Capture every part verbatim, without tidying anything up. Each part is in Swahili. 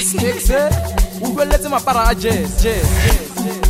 Skekse, ubeletse mapara a jazz, jazz, jazz, jazz.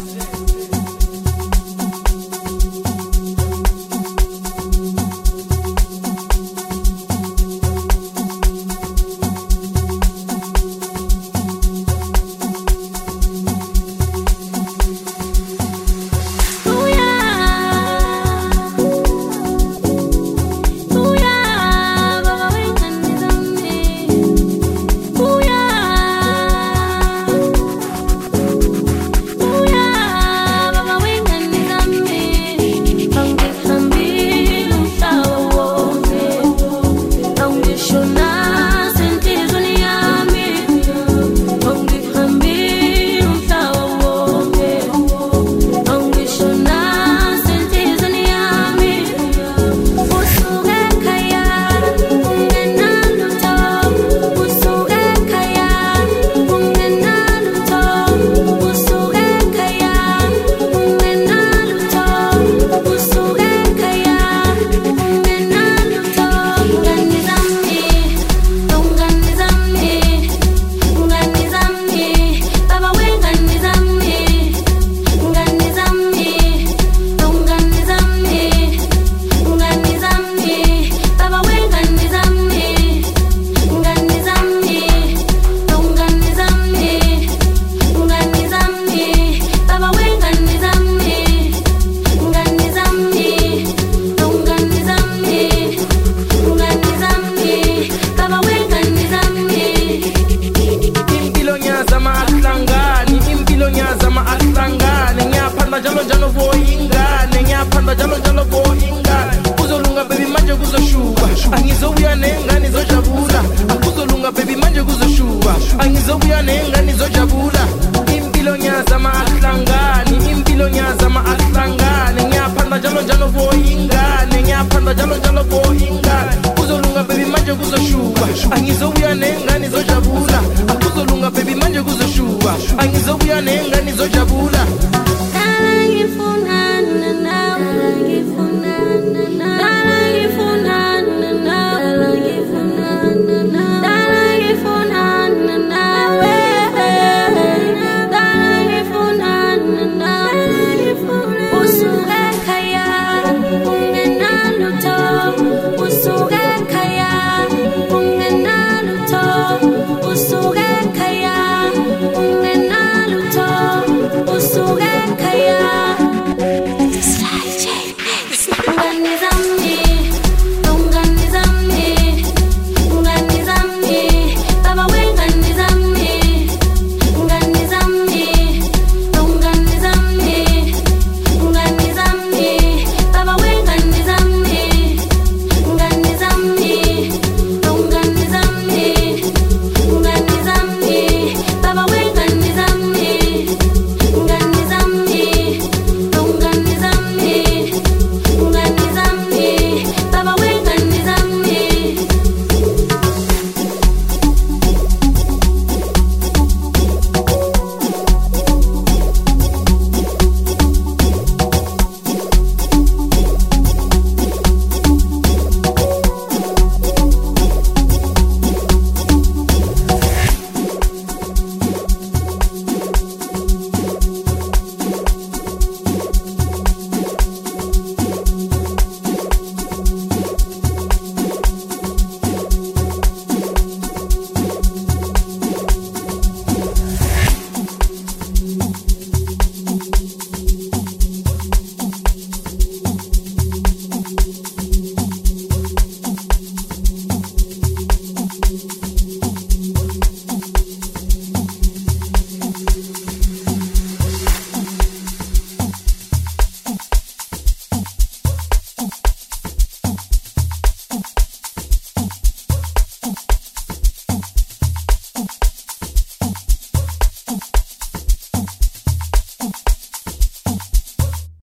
Jalo jalo vo ingane ngiyaphanda jalo jalo vo ingane kuzolunga baby manje kuzoshuba angizobuya nengane zojabula kuzolunga baby manje kuzoshuba angizobuya nengane zojabula impilo nyazama ahlangani impilo nyazama ahlangani ngiyaphanda jalo jalo vo ingane ngiyaphanda jalo jalo vo ingane kuzolunga baby manje kuzoshuba angizobuya nengane